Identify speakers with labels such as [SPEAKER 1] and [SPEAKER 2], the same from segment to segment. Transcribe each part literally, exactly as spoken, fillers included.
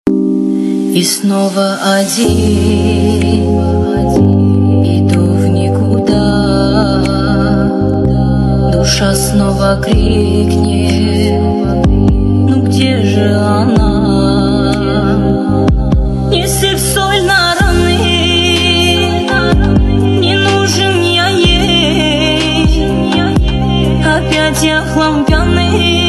[SPEAKER 1] И снова один иду в никуда. Душа снова крикнет: ну где же она? Если в соль на раны, не нужен я ей. Опять я хлам пьяный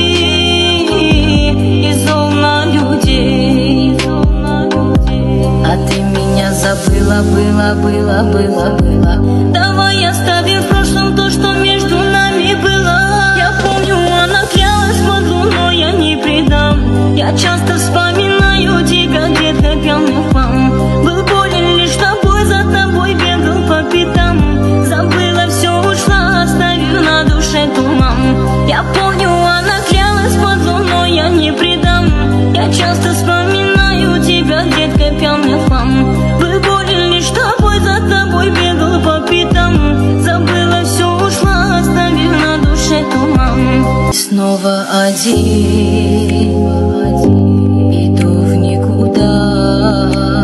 [SPEAKER 1] и зол на людей. А ты меня забыла, было, было, было, было. Давай оставим в прошлом то, что между нами было. Я помню, она клялась под луной, я не предам. Я часто вспоминаю тебя, детка, пьяный хлам. Был болен лишь тобой, за тобой бегал по пятам. Забыла, все ушла, оставив на душе туман. Я помню, она клялась под луной, я не предам. Я часто вспоминаю тебя, детка, пьяный хлам. Был болен лишь тобой, за тобой бегал по пятам. Забыла, все ушла, оставив на душе туман. Снова один иду в никуда.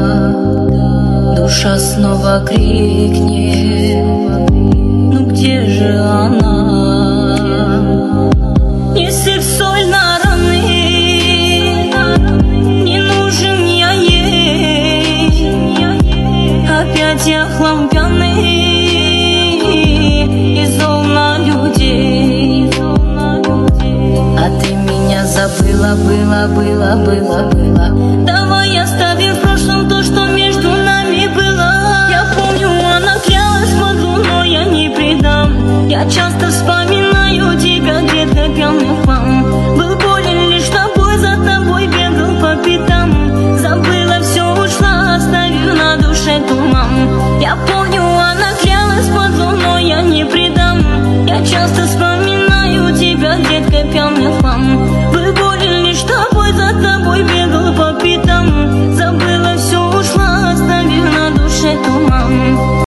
[SPEAKER 1] Душа снова крикнет: ну где же она? Если в соль на раны, не нужен я ей. Опять я хлам пьяный и зол на людей. А ты меня забыла, было, было, было, было. Давай оставим в прошлом то, что между нами было. Я помню, она клялась под луной, я не предам. Я часто вспоминаю тебя, детка, пьяный хлам. Был болен лишь тобой, за тобой бегал по пятам. Забыла, все ушла, оставив на душе туман. Я